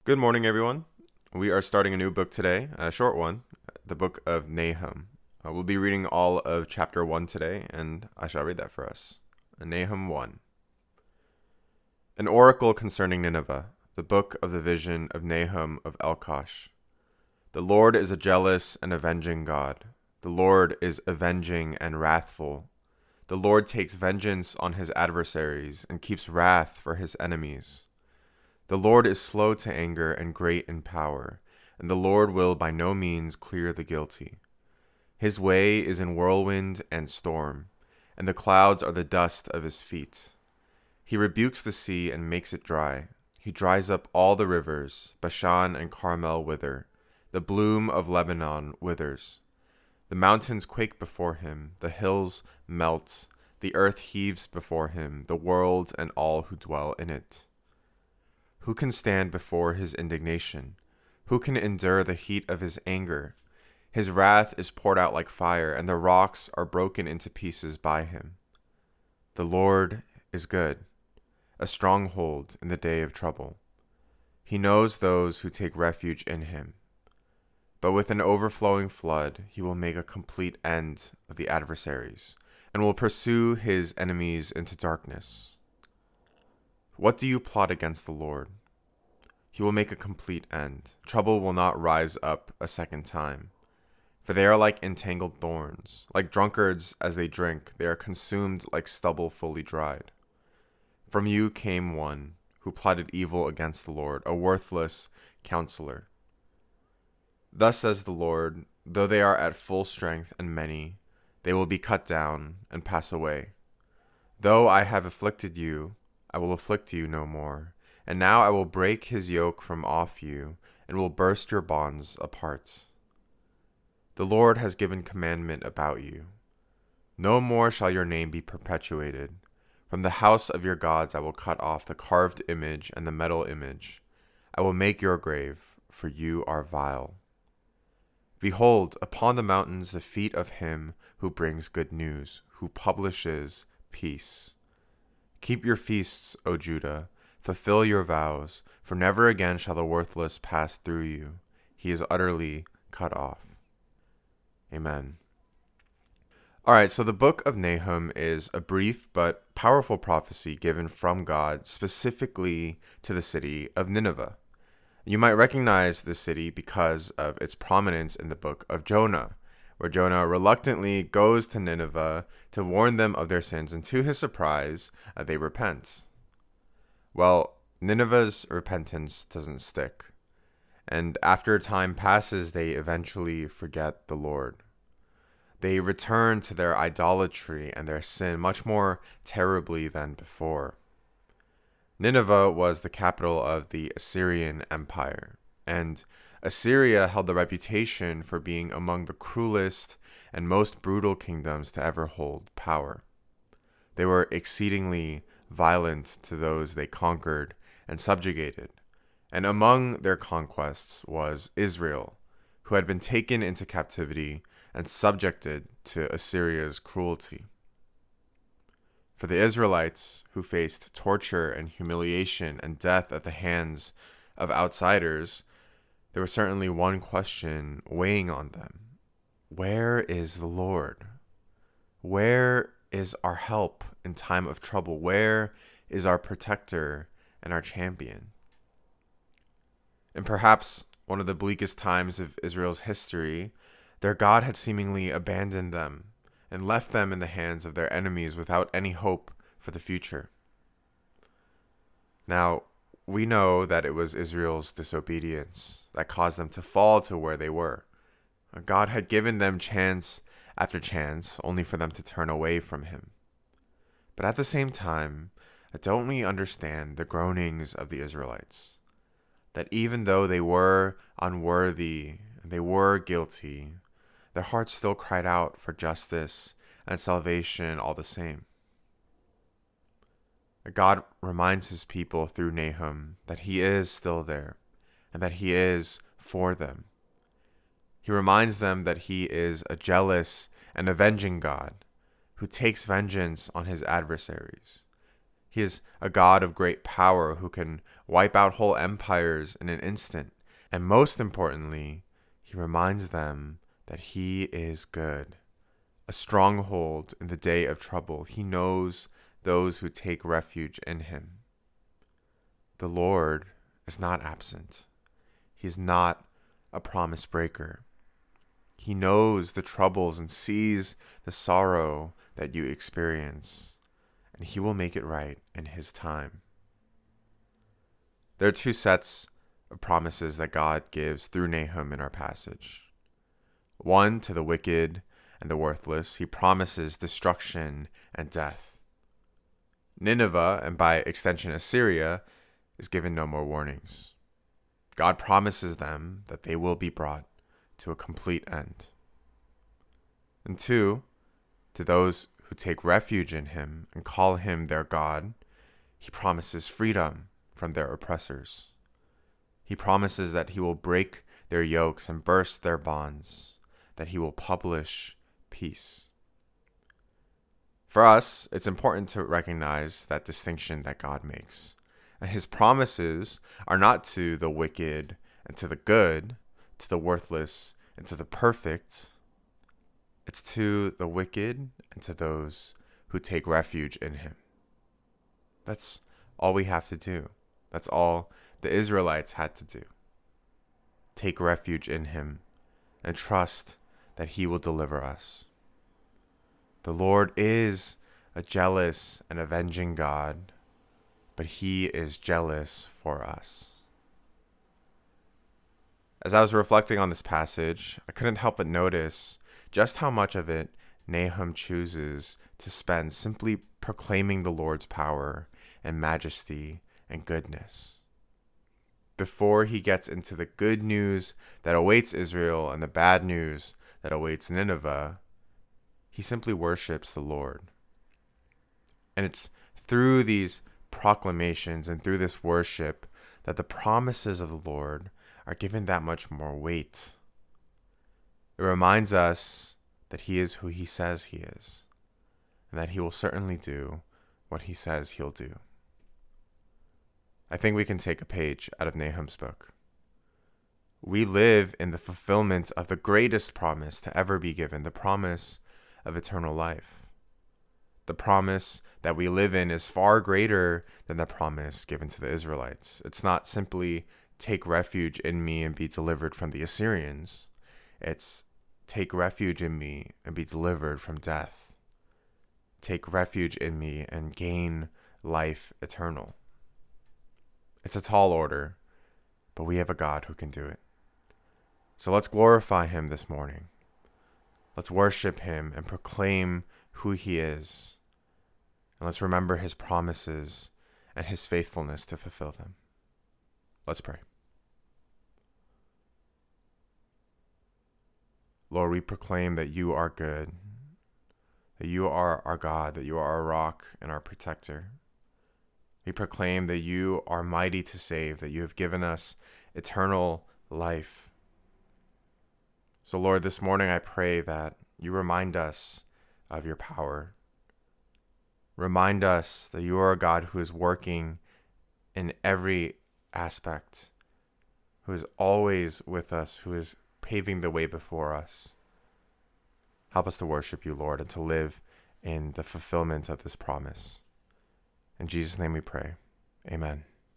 Good morning, everyone. We are starting a new book today, a short one, the book of Nahum. We'll be reading all of chapter 1 today, and I shall read that for us. Nahum 1. An oracle concerning Nineveh, the book of the vision of Nahum of Elkosh. The Lord is a jealous and avenging God. The Lord is avenging and wrathful. The Lord takes vengeance on his adversaries and keeps wrath for his enemies. The Lord is slow to anger and great in power, and the Lord will by no means clear the guilty. His way is in whirlwind and storm, and the clouds are the dust of his feet. He rebukes the sea and makes it dry. He dries up all the rivers. Bashan and Carmel wither. The bloom of Lebanon withers. The mountains quake before him. The hills melt. The earth heaves before him, the world and all who dwell in it. Who can stand before his indignation? Who can endure the heat of his anger? His wrath is poured out like fire, and the rocks are broken into pieces by him. The Lord is good, a stronghold in the day of trouble. He knows those who take refuge in him. But with an overflowing flood, he will make a complete end of the adversaries, and will pursue his enemies into darkness. What do you plot against the Lord? He will make a complete end. Trouble will not rise up a second time. For they are like entangled thorns. Like drunkards as they drink, they are consumed like stubble fully dried. From you came one who plotted evil against the Lord, a worthless counselor. Thus says the Lord, though they are at full strength and many, they will be cut down and pass away. Though I have afflicted you, I will afflict you no more. And now I will break his yoke from off you, and will burst your bonds apart. The Lord has given commandment about you. No more shall your name be perpetuated. From the house of your gods I will cut off the carved image and the metal image. I will make your grave, for you are vile. Behold, upon the mountains the feet of him who brings good news, who publishes peace. Keep your feasts, O Judah, fulfill your vows, for never again shall the worthless pass through you. He is utterly cut off. Amen. All right, so the book of Nahum is a brief but powerful prophecy given from God specifically to the city of Nineveh. You might recognize this city because of its prominence in the book of Jonah, where Jonah reluctantly goes to Nineveh to warn them of their sins, and to his surprise, they repent. Well, Nineveh's repentance doesn't stick, and after time passes, they eventually forget the Lord. They return to their idolatry and their sin much more terribly than before. Nineveh was the capital of the Assyrian Empire, and Assyria held the reputation for being among the cruelest and most brutal kingdoms to ever hold power. They were exceedingly violent to those they conquered and subjugated, and among their conquests was Israel, who had been taken into captivity and subjected to Assyria's cruelty. For the Israelites, who faced torture and humiliation and death at the hands of outsiders, there was certainly one question weighing on them. Where is the Lord? Where is our help in time of trouble? Where is our protector and our champion? And perhaps one of the bleakest times of Israel's history, their God had seemingly abandoned them and left them in the hands of their enemies without any hope for the future. Now, we know that it was Israel's disobedience that caused them to fall to where they were. God had given them chance after chance, only for them to turn away from him. But at the same time, don't we understand the groanings of the Israelites? That even though they were unworthy, and they were guilty, their hearts still cried out for justice and salvation all the same. God reminds his people through Nahum that he is still there and that he is for them. He reminds them that he is a jealous and avenging God who takes vengeance on his adversaries. He is a God of great power who can wipe out whole empires in an instant. And most importantly, he reminds them that he is good, a stronghold in the day of trouble. He knows those who take refuge in him. The Lord is not absent. He is not a promise breaker. He knows the troubles and sees the sorrow that you experience, and he will make it right in his time. There are two sets of promises that God gives through Nahum in our passage. One to the wicked and the worthless, he promises destruction and death. Nineveh, and by extension Assyria, is given no more warnings. God promises them that they will be brought to a complete end. And two, to those who take refuge in him and call him their God, he promises freedom from their oppressors. He promises that he will break their yokes and burst their bonds, that he will publish peace. For us, it's important to recognize that distinction that God makes. And his promises are not to the wicked and to the good, to the worthless and to the perfect. It's to the wicked and to those who take refuge in him. That's all we have to do. That's all the Israelites had to do. Take refuge in him and trust that he will deliver us. The Lord is a jealous and avenging God, but he is jealous for us. As I was reflecting on this passage, I couldn't help but notice just how much of it Nahum chooses to spend simply proclaiming the Lord's power and majesty and goodness. Before he gets into the good news that awaits Israel and the bad news that awaits Nineveh, he simply worships the Lord. And it's through these proclamations and through this worship that the promises of the Lord are given that much more weight. It reminds us that he is who he says he is, and that he will certainly do what he says he'll do. I think we can take a page out of Nahum's book. We live in the fulfillment of the greatest promise to ever be given, the promise of eternal life. The promise that we live in is far greater than the promise given to the Israelites. It's not simply take refuge in me and be delivered from the Assyrians. It's take refuge in me and be delivered from death. Take refuge in me and gain life eternal. It's a tall order, but we have a God who can do it. So let's glorify him this morning. Let's worship him and proclaim who he is. And let's remember his promises and his faithfulness to fulfill them. Let's pray. Lord, we proclaim that you are good, that you are our God, that you are our rock and our protector. We proclaim that you are mighty to save, that you have given us eternal life. So, Lord, this morning I pray that you remind us of your power. Remind us that you are a God who is working in every aspect, who is always with us, who is paving the way before us. Help us to worship you, Lord, and to live in the fulfillment of this promise. In Jesus' name we pray. Amen.